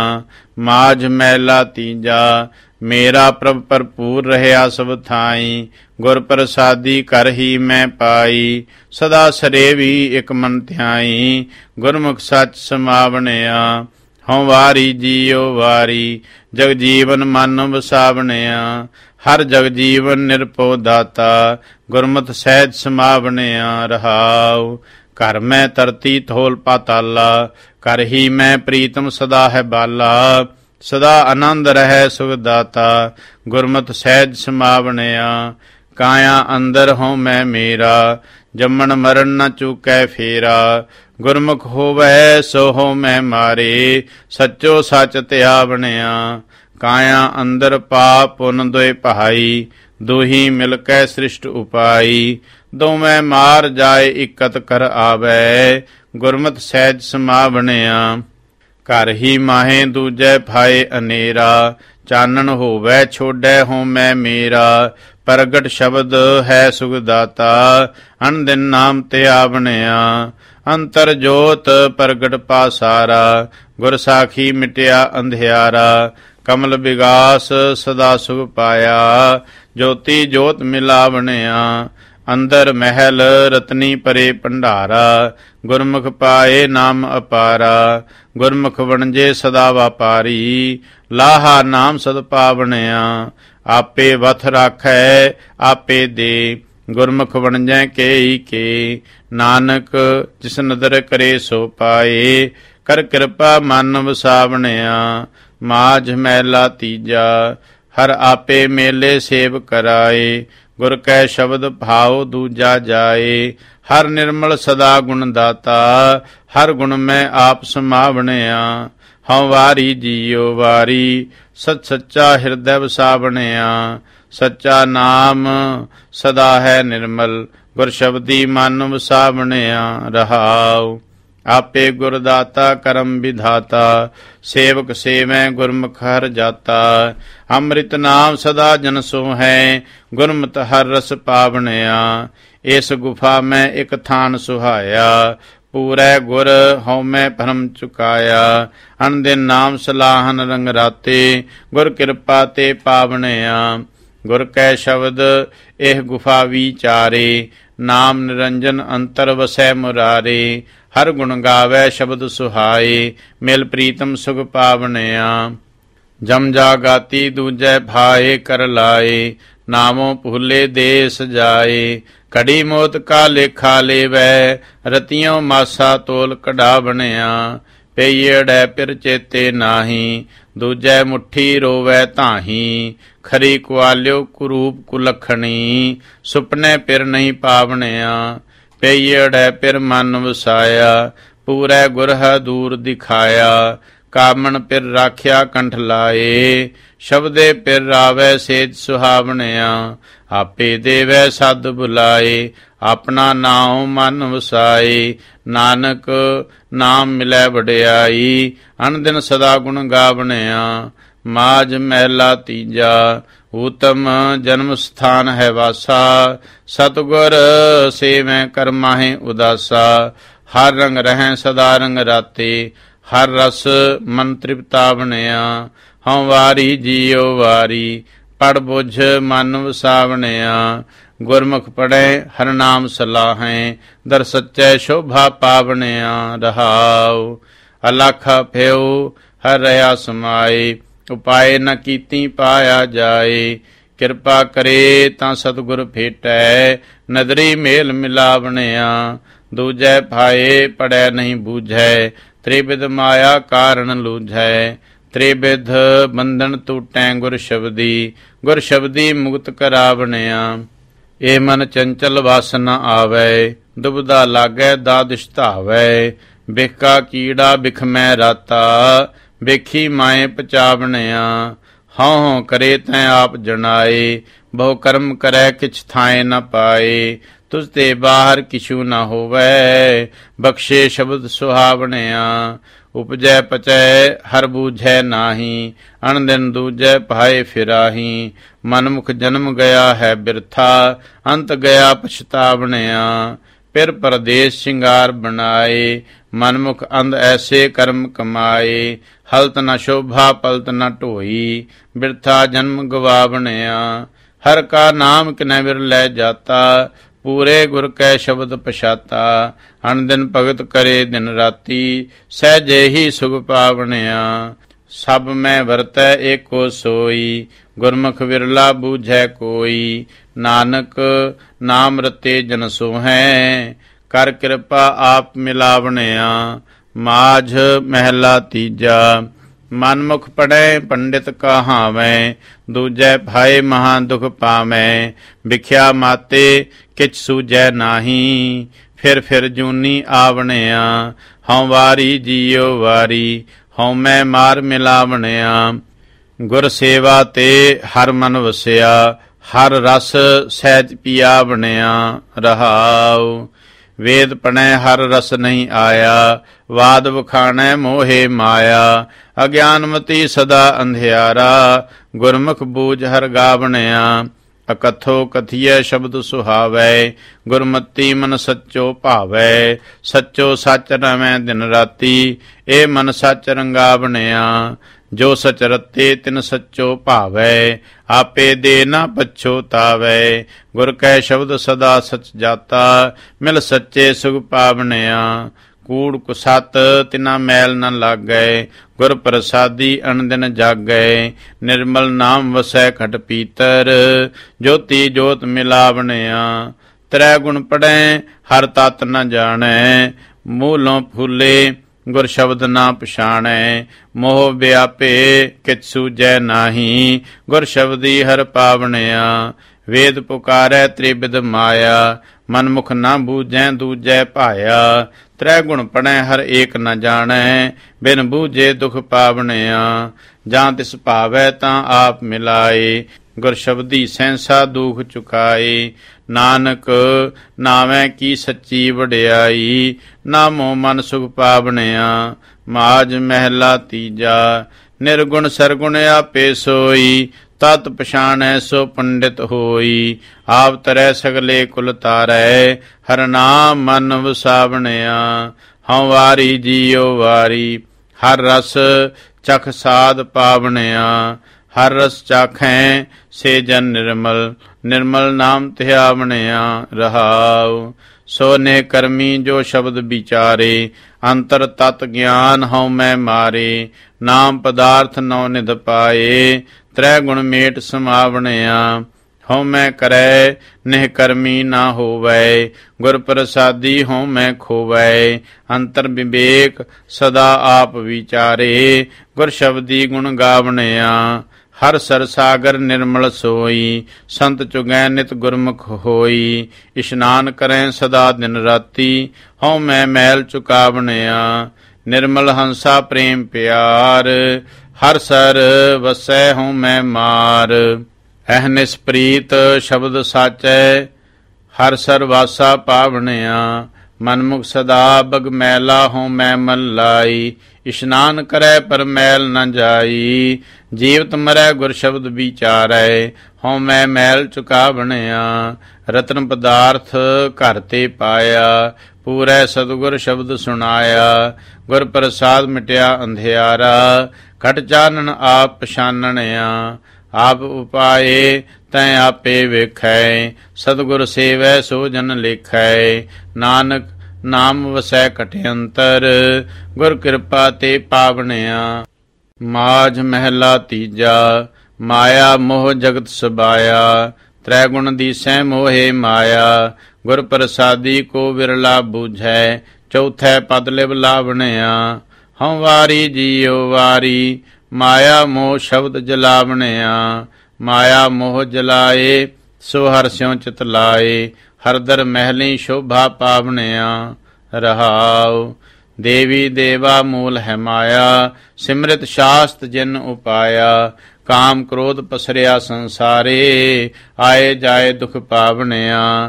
Speaker 1: ਮਾਝ ਮਹਿਲਾ ਤੀਜਾ। ਮੇਰਾ ਪ੍ਰਭ ਭਰਪੂਰ ਰਹਿਆ ਸਭ ਥਾਈ, ਗੁਰ ਪ੍ਰਸਾਦੀ ਕਰ ਹੀ ਮੈਂ ਪਾਈ। ਸਦਾ ਸਰੇਵੀ ਇਕ ਮਨ ਧਿਆਈ, ਗੁਰਮੁਖ ਸੱਚ ਸਮਾਵਣਿਆ। ਹਉ ਵਾਰੀ ਜੀਉ ਵਾਰੀ, ਜਗ ਜੀਵਨ ਮਨ ਵਸਾਵਣਿਆ। ਹਰ ਜਗ ਜੀਵਨ ਨਿਰਭਉ ਦਾਤਾ, ਗੁਰਮਤਿ ਸਹਿਜ ਸਮਾਵਣਿਆ। ਰਹਾਉ ਘਰ ਮੈਂ ਧਰਤੀ ਥੋਲ ਪਾਤਾਲਾ, ਕਰ ਹੀ ਮੈਂ ਪ੍ਰੀਤਮ ਸਦਾ ਹੈ ਬਾਲਾ। ਸਦਾ ਆਨੰਦ ਰਹਿ ਸੁਖ ਦਾਤਾ, ਗੁਰਮਤਿ ਸਹਿਜ ਸਮਾਵਣਿਆ। ਕਾਇਆ ਅੰਦਰ ਹਉ ਮੈਂ ਮੇਰਾ, ਜੰਮਣ ਮਰਨ ਨ ਚੂਕੈ ਫੇਰਾ। ਗੁਰਮੁਖ ਹੋਵੈ ਸੋ ਹਉ ਮੈਂ ਮਾਰੇ, ਸੱਚੋ ਸੱਚ ਧਿਆਵਣਿਆ। ਕਾਇਆ ਅੰਦਰ ਪਾਪ ਪੁੰਨ ਦੋਇ ਭਾਈ, ਦੋਹੀ ਮਿਲ ਕੈ ਸ੍ਰਿਸ਼ਟ ਉਪਾਈ। ਦੋਵੇਂ ਮਾਰ ਜਾਏ ਇਕਤ ਕਰ ਆਵੈ, ਗੁਰਮਤਿ ਸਹਿਜ ਸਮਾਵਣਿਆ। ਘਰ ਹੀ ਮਾਹੇ ਦੂਜੈ ਭਾਏ ਅਨੇਰਾ, ਚਾਨਣ ਹੋਵੈ ਛੋੜੈ ਹਉ ਮੈਂ ਮੇਰਾ। ਪ੍ਰਗਟ ਸ਼ਬਦ ਹੈ ਸੁਖ ਦਾਤਾ, ਅਨ ਦਿਨ ਨਾਮ ਧਿਆਵਣਿਆ। ਅੰਤਰ ਜੋਤ ਪ੍ਰਗਟ ਪਾਸਾਰਾ, ਗੁਰ ਸਾਖੀ ਮਿਟਿਆ ਅੰਧਿਆਰਾ। ਕਮਲ ਵਿਗਾਸ ਸਦਾ ਸੁਖ ਪਾਇਆ, ਜੋਤੀ ਜੋਤ ਮਿਲਾਵਣਿਆ। ਅੰਦਰ ਮਹਿਲ ਰਤਨੀ ਪਰੇ ਭੰਡਾਰਾ, ਗੁਰਮੁਖ ਪਾਏ ਨਾਮ ਅਪਾਰਾ। ਗੁਰਮੁਖ ਵਣਜੇ ਸਦਾ ਵਾਪਾਰੀ, ਲਾਹਾ ਨਾਮ ਸਦ ਪਾਵਣਿਆ। ਆਪੇ ਵਥ ਰਾਖੈ ਆਪੇ ਦੇ, ਗੁਰਮੁਖ ਵਣਜੈ ਕੇਈ ਕੇ। ਨਾਨਕ ਜਿਸ ਨਦਰ ਕਰੇ ਸੋ ਪਾਏ, ਕਰ ਕਿਰਪਾ ਮਨ ਵਸਾਵਣਿਆ। ਮਾਝ ਮਹਿਲਾ ਤੀਜਾ। ਹਰ ਆਪੇ ਮੇਲੇ ਸੇਵ ਕਰਾਏ, ਗੁਰ ਕੈ ਸ਼ਬਦ ਭਾਉ ਦੂਜਾ ਜਾਏ। ਹਰ ਨਿਰਮਲ ਸਦਾ ਗੁਣ ਦਾਤਾ, ਹਰ ਗੁਣ ਮੈਂ ਆਪ ਸਮਾਵਣਿਆ। ਹਉ ਵਾਰੀ ਜੀਉ ਵਾਰੀ, ਸਚ ਸੱਚਾ ਹਿਰਦੈ ਵਸਾਵਣਿਆ। ਸੱਚਾ ਨਾਮ ਸਦਾ ਹੈ ਨਿਰਮਲ, ਗੁਰ ਸ਼ਬਦੀ ਮਨ ਵਸਾਵਣਿਆ। ਰਹਾਉ ਆਪੇ ਗੁਰ ਦਾਤਾ ਕਰਮ ਵਿਧਾਤਾ, ਸੇਵਕ ਸੇਵੈ ਗੁਰਮੁਖ ਹਰਿ ਜਾਤਾ। ਅੰਮ੍ਰਿਤ ਨਾਮ ਸਦਾ ਜਨ ਸੋ ਹੈ, ਗੁਰਮਤਿ ਹਰਿ ਰਸ ਪਾਵਣਿਆ। ਇਸ ਗੁਫਾ ਮੈਂ ਇਕ ਥਾਨ ਸੁਹਾਇਆ, ਪੂਰੈ ਗੁਰ ਹਉ ਮੈਂ ਭਰਮ ਚੁਕਾਇਆ। ਅਨ ਦਿਨ ਨਾਮ ਸਲਾਹਨ ਰੰਗ ਰਾਤੇ, ਗੁਰ ਕਿਰਪਾ ਤੇ ਪਾਵਣਿਆ। ਗੁਰ ਕੈ ਸ਼ਬਦ ਇਹ ਗੁਫਾ ਵਿਚਾਰੇ, ਨਾਮ ਨਿਰੰਜਨ ਅੰਤਰ ਵਸੈ ਮੁਰਾਰੇ। ਹਰ ਗੁਣ ਗਾਵੈ ਸ਼ਬਦ ਸੁਹਾਏ, ਮਿਲ ਪ੍ਰੀਤਮ ਸੁਖ ਪਾਵਣਿਆ। ਜਮ ਜਾਗਾਤੀ ਦੂਜੈ ਭਾਏ ਕਰ ਲਾਏ, ਨਾਮੋ ਭੂਲੇ ਦੇਸ ਜਾਏ। ਘੜੀ ਮੋਤ ਕਾ ਲੇਖਾ ਲੇਵੈ, ਰਤਿयों ਮਾਸਾ ਤੋਲ ਕਢਾਵਣਿਆ। ਪਈੜੈ ਪਿਰ ਚੇਤੇ ਨਾਹੀ, ਦੂਜੈ ਮੁੱਠੀ ਰੋਵੈ ਤਾਹੀ। ਖਰੀ ਕੁਆਲਿਓ ਕੁਰੂਪ ਕੁਲਖਣੀ, ਸੁਪਨੇ ਪਿਰ ਨਹੀਂ ਪਾਵਣਿਆ। ਪਈੜੈ ਪਿਰ ਮਨ ਵਸਾਇਆ, ਪੂਰੈ ਗੁਰਹ ਦੂਰ ਦਿਖਾਇਆ। ਕਾਮਣ ਪਿਰ ਰਾਖਿਆ ਕੰਠ ਲਾਏ, ਸ਼ਬਦੇ ਪਿਰ ਰਾਵੈ ਸੇਜ ਸੁਹਾਵਣਿਆ। ਆਪੇ ਦੇਵੈ ਸਦ ਬੁਲਾਏ, ਆਪਣਾ ਨਾਉ ਮਨ ਵਸਾਏ। ਨਾਨਕ ਨਾਮ ਮਿਲੈ ਵਡਿਆਈ, ਅਨ ਦਿਨ ਸਦਾ ਗੁਣ ਗਾਵਣਿਆ। ਮਾਝ ਮਹਿਲਾ ਤੀਜਾ। ਊਤਮ ਜਨਮ ਸਥਾਨ ਹੈ ਵਾਸਾ, ਸਤਿਗੁਰ ਸੇਵੈ ਕਰ ਮਾਹੇ ਉਦਾਸਾ। ਹਰ ਰੰਗ ਰਹਿ ਸਦਾ ਰੰਗ ਰਾਤੇ, ਹਰ ਰਸ ਮਨ ਤ੍ਰਿਪਤਾਵਣਿਆ। ਹਉ ਵਾਰੀ ਜੀਉ ਵਾਰੀ, ਪੜ ਬੁਝ ਮਨ ਵਸਾਵਣਿਆ। ਗੁਰਮੁਖ ਪੜੈ ਹਰ ਨਾਮ ਸਲਾਹੈ, ਦਰ ਸੱਚੈ ਸ਼ੋਭਾ ਪਾਵਣਿਆ। ਰਹਾਉ ਅਲਖ ਭਇਉ ਹਰ ਰਹਾ ਸਮਾਏ, ਉਪਾਏ ਨ ਕੀਤੀ ਪਾਇਆ ਜਾਏ। ਕਿਰਪਾ ਕਰੇ ਤਾਂ ਸਤਿਗੁਰ ਭੇਟੈ, ਨਦਰੀ ਮੇਲ ਮਿਲਾਵਣਿਆ। ਦੂਜੈ ਭਾਏ ਪੜੈ ਨਹੀਂ ਬੂਝੈ, ਤ੍ਰਿਵਿਧ ਮਾਇਆ ਕਾਰਨ ਲੂਝੈ। ਤ੍ਰਿਵਿਧ ਬੰਧਨ ਟੂਟੈ ਗੁਰ ਸ਼ਬਦੀ, ਗੁਰ ਸ਼ਬਦੀ ਮੁਕਤ ਕਰਾਵਣਿਆ। ਇਹ ਮਨ ਚੰਚਲ ਵਸ ਨ ਆਵੈ, ਦੁਬਦਾ ਲਾਗੈ ਦਾਦਿਸ਼ ਧਾਵੈ। ਬਿਖਾ ਕੀੜਾ ਬਿਖਮੈ ਰਾਤਾ, ਵੇਖੀ ਮਾਏ ਪਚਾਵਣਿਆ। ਹਉ ਹਉ ਕਰੇ ਤੈ ਆਪ ਜਣਾਏ, ਬਹੁ ਕਰਮ ਕਰੈ ਕਿਛ ਥਾਏ ਨ ਪਾਏ। ਤੁਝ ਤੇ ਬਾਹਰ ਕਿਛੂ ਨਾ ਹੋਵੈ, ਬਖਸ਼ੇ ਸ਼ਬਦ ਸੁਹਾਵਣਿਆ। ਉਪਜੈ ਪਚੈ ਹਰ ਬੂਝੈ ਨਾਹੀ, ਅਣ ਦਿਨ ਦੂਜੈ ਪਾਏ ਫਿਰਾਹੀ। ਮਨਮੁਖ ਜਨਮ ਗਿਆ ਹੈ ਬਿਰਥਾ, ਅੰਤ ਗਿਆ ਪਛਤਾਵਣਿਆ। ਫਿਰ ਪਰਦੇਸ ਸ਼ਿੰਗਾਰ ਬਣਾਏ, ਮਨਮੁਖ ਅੰਧ ਐਸੇ ਕਰਮ ਕਮਾਏ। ਹਲਤ ਨ ਸ਼ੋਭਾ ਪਲਤ ਨ ਢੋਈ, ਬਿਰਥਾ ਜਨਮ ਗਵਾਵਣਿਆ। ਹਰ ਕਾ ਨਾਮ ਕਿਨੈ ਵਿਰਲੇ ਜਾਤਾ, ਪੂਰੇ ਗੁਰ ਕੈ ਸ਼ਬਦ ਪਛਾਤਾ। ਅਣ ਦਿਨ ਭਗਤ ਕਰੇ ਦਿਨ ਰਾਤੀ, ਸਹਿਜੇ ਹੀ ਸੁਖ ਪਾਵਣਿਆ। ਸਭ ਮੈਂ ਵਰਤੈ ਏਕੋ ਸੋਈ, ਗੁਰਮੁਖ ਵਿਰਲਾ ਬੂਝੈ ਕੋਈ। ਨਾਨਕ ਨਾਮ ਰਤੇ ਜਨ ਸੋਹੈ, ਕਰ ਕਿਰਪਾ ਆਪ ਮਿਲਾਵਣਿਆ। ਮਾਝ ਮਹਿਲਾ ਤੀਜਾ। ਮਨਮੁਖ ਪੜੈ ਪੰਡਿਤ ਕਹਾਵੈ, ਦੂਜੈ ਭਾਏ ਮਹਾ ਦੁਖ ਪਾਵੈ। ਵਿਖਿਆ ਮਾਤੇ ਕਿਛ ਸੂਝੈ ਨਾਹੀ, ਫਿਰ ਜੂਨੀ ਆਵਣਿਆ। ਹਉ ਵਾਰੀ ਜੀਉ ਵਾਰੀ, ਹਉ ਮੈਂ ਮਾਰ ਮਿਲਾਵਣਿਆ। ਗੁਰ ਸੇਵਾ ਤੇ ਹਰ ਮਨ ਵਸਿਆ, ਹਰ ਰਸ ਸਹਿਜ ਪੀਆਵਣਿਆ। ਰਹਾਉ ਵੇਦ ਪੜੈ ਹਰ ਰਸ ਨਹੀਂ ਆਇਆ, ਵਾਦ ਵਖਾਣੈ ਮੋਹੇ ਮਾਇਆ। ਅਗਿਆਨਮਤੀ ਸਦਾ ਅੰਧਿਆਰਾ, ਗੁਰਮੁਖ ਬੂਝ ਹਰ ਗਾਵਣਿਆ। ਅਕਥੋ ਕਥੀਐ ਸ਼ਬਦ ਸੁਹਾਵੈ, ਗੁਰਮਤੀ ਮਨ ਸੱਚੋ ਭਾਵੈ। ਸੱਚੋ ਸੱਚ ਰਵੈ ਦਿਨ ਰਾਤੀ, ਇਹ ਮਨ ਸੱਚ ਰੰਗਾਵਣਿਆ। ਜੋ ਸਚ ਰਤੇ ਤਿਨ ਸੱਚੋ ਭਾਵੈ, ਆਪੇ ਦੇ ਨਾ ਪਛੋਤਾਵੈ। ਗੁਰ ਕੈ ਸ਼ਬਦ ਸਦਾ ਸਚ ਜਾਤਾ, ਮਿਲ ਸੱਚੇ ਸੁਖ ਪਾਵਣਿਆ। ਕੂੜ ਕੁਸਤ ਤਿਨਾ ਮੈਲ ਨ ਲਾਗੈ, ਗੁਰ ਪ੍ਰਸਾਦੀ ਅਣਦਿਨ ਜਾਗੈ। ਨਿਰਮਲ ਨਾਮ ਵਸੈ ਖਟ ਪੀਤਰ, ਜੋਤੀ ਜੋਤ ਮਿਲਾਵਣਿਆ। ਤ੍ਰੈ ਗੁਣ ਪੜੈ ਹਰ ਤਤ ਨ ਜਾਣੈ, ਮੂਲੋਂ ਫੂਲੇ ਗੁਰ ਸ਼ਬਦ ਨਾ ਪਛਾਣੈ। ਮੋਹ ਵਿਆਪੇ ਕਿਛ ਸੂਝੈ ਨਾਹੀ, ਗੁਰ ਸ਼ਬਦੀ ਹਰ ਪਾਵਣਿਆ। ਵੇਦ ਪੁਕਾਰੈ ਤ੍ਰਿਬਿਧ ਮਾਇਆ, ਮਨਮੁਖ ਨਾ ਬੂਝੈ ਦੂਜੈ ਭਾਇਆ। ਤ੍ਰੈ ਗੁਣ ਪੜੈ ਹਰ ਏਕ ਨ ਜਾਣੈ, ਬਿਨ ਬੂਝੇ ਦੁਖ ਪਾਵਣਿਆ। ਜਾਂ ਤਿਸ ਭਾਵੈ ਤਾਂ ਆਪ ਮਿਲਾਏ, ਗੁਰ ਸ਼ਬਦੀ ਸੈਂਸਾ ਦੁਖ ਚੁਕਾਏ। ਨਾਨਕ ਨਾਵੇਂ ਕੀ ਸੱਚੀ ਵਡਿਆਈ, ਨਾਮੋ ਮਨ ਸੁਖ ਪਾਵਣਿਆ। ਮਾਝ ਮਹਿਲਾ ਤੀਜਾ। ਨਿਰਗੁਣ ਸਰਗੁਣ ਆਪੇ ਸੋਈ, ਤਤ ਪਛਾਣੈ ਸੋ ਪੰਡਿਤ ਹੋਈ। ਆਪ ਤਰੈ ਸਗਲੇ ਕੁਲ ਤਾਰੈ, ਹਰ ਨਾਮ ਮਨ ਵਸਾਵਣਿਆ। ਹਉ ਵਾਰੀ ਜੀਉ ਵਾਰੀ, ਹਰ ਰਸ ਚਖ ਸਾਧ ਪਾਵਣਿਆ। ਹਰ ਰਸ ਚਾਖੈ ਸੇ ਜਨ ਨਿਰਮਲ, ਨਿਰਮਲ ਨਾਮ ਧਿਆਵਣਿਆ। ਰਹਾਉ ਸੋ ਨੇ ਕਰਮੀ ਜੋ ਸ਼ਬਦ ਵਿਚਾਰੇ, ਅੰਤਰ ਤਤ ਗਿਆਨ ਹਉ ਮੈਂ ਮਾਰੇ। ਨਾਮ ਪਦਾਰਥ ਨੌ ਨਿਧ ਪਾਏ, ਤ੍ਰੈ ਗੁਣ ਮੇਟ ਸਮਾਵਣਿਆ। ਹਉ ਮੈਂ ਕਰੈ ਨਿਹ ਕਰਮੀ ਨਾ ਹੋਵੈ, ਗੁਰ ਪ੍ਰਸਾਦੀ ਹਉ ਮੈਂ ਖੋਵੈ। ਅੰਤਰ ਵਿਵੇਕ ਸਦਾ ਆਪ ਵਿਚਾਰੇ, ਗੁਰ ਸ਼ਬਦੀ ਗੁਣ ਗਾਵਣਿਆ। ਹਰ ਸਰ ਸਾਗਰ ਨਿਰਮਲ ਸੋਈ, ਸੰਤ ਚੁਗੈ ਨਿਤ ਗੁਰਮੁਖ ਹੋਈ। ਇਸ਼ਨਾਨ ਕਰੈ ਸਦਾ ਦਿਨ ਰਾਤੀ, ਹਉ ਮੈਂ ਮੈਲ ਚੁਕਾਵਣਿਆ। ਨਿਰਮਲ ਹੰਸਾ ਪ੍ਰੇਮ ਪਿਆਰ, ਹਰ ਸਰ ਵਸੈ ਹਉ ਮੈਂ ਮਾਰ। ਅਹਨਿਸ ਪ੍ਰੀਤ ਸ਼ਬਦ ਸਾਚੈ, ਹਰ ਸਰ ਵਾਸਾ ਪਾਵਣਿਆ। ਮਨਮੁਖ ਸਦਾ ਬਗ ਮੈਲਾ ਹਉ ਮੈਂ ਮਲ ਲਾਈ। ਇਸ਼ਨਾਨ ਕਰੈ ਪਰ ਮੈਲ ਨ ਜਾਈ, ਜੀਵਤ ਮਰੈ ਗੁਰ ਸ਼ਬਦ ਵਿਚਾਰੈ। ਹਉ ਮੈਂ ਮੈਲ ਚੁਕਾਵਣਿਆ। ਰਤਨ ਪਦਾਰਥ ਘਰ ਤੇ ਪਾਇਆ, ਪੂਰੈ ਸਤਿਗੁਰ ਸ਼ਬਦ ਸੁਣਾਇਆ। ਗੁਰ ਪ੍ਰਸਾਦ ਮਿਟਿਆ ਅੰਧਿਆਰਾ, ਘਟ ਚਾਨਣ ਆਪ ਪਛਾਨਣਿਆ। ਆਪ ਉਪਾਏ ਤੈ ਆਪੇ ਵੇਖੈ, ਸਤਿਗੁਰ ਸੇਵੈ ਸੋ ਜਨ ਲੇਖੈ। ਨਾਨਕ ਨਾਮ ਵਸੈ ਘਟ ਅੰਤਰ, ਗੁਰ ਕਿਰਪਾ ਤੇ ਪਾਵਣਿਆ। ਮਾਝ ਮਹਿਲਾ ਤੀਜਾ। ਮਾਇਆ ਮੋਹ ਜਗਤ ਸਬਾਇਆ, ਤ੍ਰੈ ਗੁਣ ਦੀਸੈ ਮੋਹੇ ਮਾਇਆ। ਗੁਰ ਪ੍ਰਸਾਦੀ ਕੋ ਵਿਰਲਾ ਬੂਝੈ, ਚੌਥੈ ਪਦ ਲਿਵ ਲਾਵਣਿਆ। ਹਉ ਵਾਰੀ ਜੀਉ ਵਾਰੀ, ਮਾਇਆ ਮੋਹ ਸ਼ਬਦ ਜਲਾਵਣਿਆ। ਮਾਇਆ ਮੋਹ ਜਲਾਏ, ਸੋ ਹਰਿ ਸਿਉ ਚਿਤ ਲਾਏ। ਹਰਦਰ ਮਹਿਲੀ ਸ਼ੋਭਾ ਪਾਵਣਿਆ। ਰਹਾਉ ਦੇਵੀ ਦੇਵਾ ਮੂਲ ਹੈ ਮਾਇਆ, ਸਿਮਰਿਤ ਸ਼ਾਸਤ ਜਿਨ ਉਪਾਇਆ। ਕਾਮ ਕ੍ਰੋਧ ਪਸਰਿਆ ਸੰਸਾਰੇ, ਆਏ ਜਾਏ ਦੁਖ ਪਾਵਣਿਆ।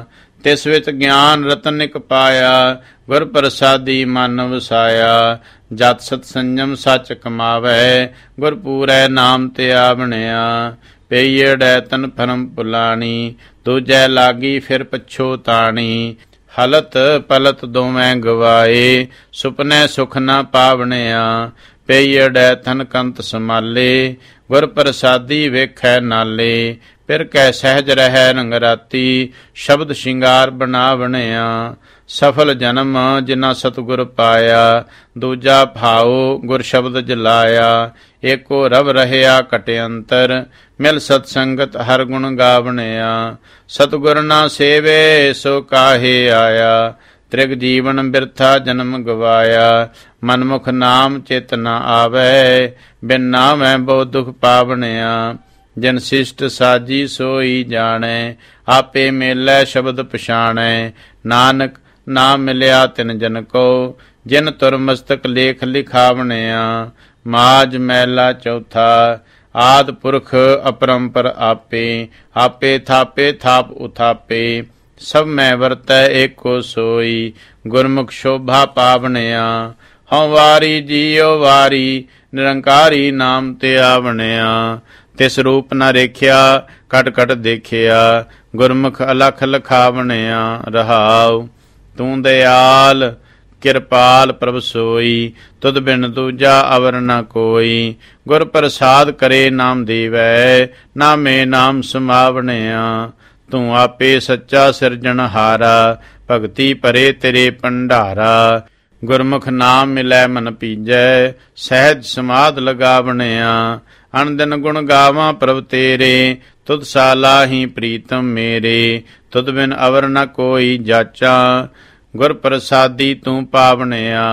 Speaker 1: ਤਿਸ ਵਿੱਚ ਗਿਆਨ ਰਤਨਿਕ ਪਾਇਆ, ਗੁਰ ਪ੍ਰਸਾਦੀ ਮਨ ਵਸਾਇਆ। ਜਤ ਸਤ ਸੰਜਮ ਸੱਚ ਕਮਾਵੈ, ਗੁਰ ਪੂਰੈ ਨਾਮ ਤੇ ਆਵਣਿਆ। ਪਈੜੈ ਤਨ ਭਰਮ ਭੁਲਾਣੀ, ਦੂਜੈ ਲਾਗੀ ਫਿਰ ਪਛੋਤਾਣੀ। ਹਲਤ ਪਲਤ ਦੋਵੇਂ ਗਵਾਏ, ਸੁਪਨੇ ਸੁਖ ਨਾ ਪਾਵਣਿਆ। ਪਈੜੈ ਤਨ ਕੰਤ ਸਮਾਲੇ, ਗੁਰ ਪ੍ਰਸਾਦੀ ਵੇਖੈ ਨਾਲੇ। ਫਿਰ ਕੈ ਸਹਿਜ ਰਹਿ ਰੰਗ ਰਾਤੀ, ਸ਼ਬਦ ਸ਼ਿੰਗਾਰ ਬਣਾਵਣਿਆ। ਸਫਲ ਜਨਮ ਜਿਨਾ ਸਤਿਗੁਰ ਪਾਇਆ, ਦੂਜਾ ਭਾਉ ਗੁਰ ਸ਼ਬਦ ਜਲਾਇਆ। ਏਕੋ ਰਵ ਰਹਿਆ ਘਟ ਅੰਤਰ, ਮਿਲ ਸਤ ਸੰਗਤ ਹਰ ਗੁਣ ਗਾਵਣਿਆ। ਸਤਿਗੁਰ ਨਾ ਸੇਵੇ ਸੋ ਕਾਹੇ ਆਇਆ, ਤ੍ਰਿਗ ਜੀਵਨ ਬਿਰਥਾ ਜਨਮ ਗਵਾਇਆ। ਮਨਮੁਖ ਨਾਮ ਚਿਤ ਨ ਆਵੈ, ਬਿਨ ਨਾਮੈ ਬਹੁ ਦੁਖ ਪਾਵਣਿਆ। ਜਿਨ ਸਿਸ਼ਟ ਸਾਜੀ ਸੋਈ ਜਾਣੈ, ਆਪੇ ਮੇਲੈ ਸ਼ਬਦ ਪਛਾਣੈ। ਨਾਨਕ ਨਾ ਮਿਲਿਆ ਤਿਨ ਜਨ ਕੋ, ਜਿਨ ਤੁਰ ਮਸਤਕ ਲੇਖ ਲਿਖਾਵਣਿਆ। ਮਾਜ ਮਹਿਲਾ ਚੌਥਾ। ਆਦ ਪੁਰਖ ਅਪਰੰਪਰ ਆਪੇ, ਆਪੇ ਥਾਪੇ ਥਾਪ ਉਥਾਪੇ। ਸਭ ਮੈਂ ਵਰਤੈ ਏਕੋ ਸੋਈ, ਗੁਰਮੁਖ ਸ਼ੋਭਾ ਪਾਵਣਿਆ। ਹਉ ਵਾਰੀ ਜੀਉ ਵਾਰੀ, ਨਿਰੰਕਾਰੀ ਨਾਮ ਤੇ ਆਵਣਿਆ। ਤਿਸ ਰੂਪ ਨ ਰੇਖਿਆ, ਕਟ ਕਟ ਦੇਖਿਆ, ਗੁਰਮੁਖ ਅਲਖ ਲਖਾਵਣਿਆ। ਰਹਾਉ ਤੂੰ ਦਇਆਲ ਕਿਰਪਾਲ ਪ੍ਰਭ ਸੋਈ, ਤੁਧ ਬਿਨ ਦੂਜਾ ਅਵਰ ਨ ਕੋਈ। ਗੁਰ ਪ੍ਰਸਾਦ ਕਰੇ ਨਾਮ ਦੇਵੈ, ਨਾਮੇ ਨਾਮ ਸਮਾਵਣਿਆ। ਤੂੰ ਆਪੇ ਸੱਚਾ ਸਿਰਜਣਹਾਰਾ, ਭਗਤੀ ਭਰੇ ਤੇਰੇ ਭੰਡਾਰਾ। ਗੁਰਮੁਖ ਨਾਮ ਮਿਲੈ ਮਨ ਪੀਜੈ, ਸਹਿਜ ਸਮਾਧ ਲਗਾਵਣਿਆ। ਅਨਦਿਨ ਗੁਣ ਗਾਵਾਂ ਪ੍ਰਭ ਤੇਰੇ, ਤੁਧ ਸਾਲਾਹੀ ਪ੍ਰੀਤਮ ਮੇਰੇ। ਤੁਧ ਬਿਨ ਅਵਰ ਨ ਕੋਈ ਜਾਚਾ, ਗੁਰ ਪ੍ਰਸਾਦੀ ਤੂੰ ਪਾਵਣਿਆ।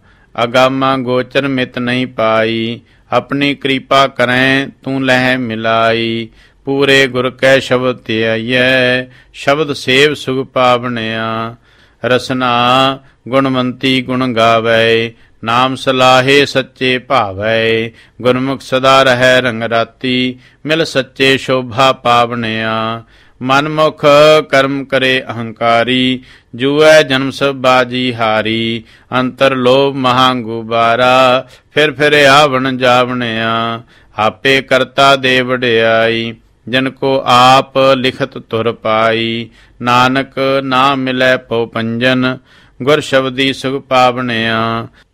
Speaker 1: ਅਗਾਮਾ ਗੋਚਰ ਮਿਤ ਨਹੀਂ ਪਾਈ, ਆਪਣੀ ਕਿਰਪਾ ਕਰੈ ਤੂੰ ਲਹਿ ਮਿਲਾਈ। ਪੂਰੇ ਗੁਰ ਕੈ ਸ਼ਬਦ ਧਿਆਈਐ, ਸ਼ਬਦ ਸੇਵ ਸੁਖ ਪਾਵਣਿਆ। ਰਸਨਾ ਗੁਣਵੰਤੀ ਗੁਣ ਗਾਵੈ, ਨਾਮ ਸਲਾਹੇ ਸੱਚੇ ਭਾਵੈ। ਗੁਰਮੁਖ ਸਦਾ ਰਹਿ ਰੰਗ ਰਾਤੀ, ਮਿਲ ਸੱਚੇ ਸ਼ੋਭਾ ਪਾਵਣਿਆ। ਮਨਮੁਖ ਕਰਮ ਕਰੇ ਅਹੰਕਾਰੀ, ਜੂਐ ਜਨਮ ਸਭ ਬਾਜੀ ਹਾਰੀ। ਅੰਤਰ ਲੋਭ ਮਹਾ ਗੁਬਾਰਾ, ਫਿਰ ਆਵਣ ਜਾਵਣਿਆ। ਆਪੇ ਕਰਤਾ ਦੇ ਵਡਿਆਈ, ਜਨ ਕੋ ਆਪ ਲਿਖਤ ਤੁਰ ਪਾਈ। ਨਾਨਕ ਨਾ ਮਿਲੈ ਪਉ ਪੰਜਨ, ਗੁਰ ਸ਼ਬਦੀ ਸੁਖ ਪਾਵਣਿਆ।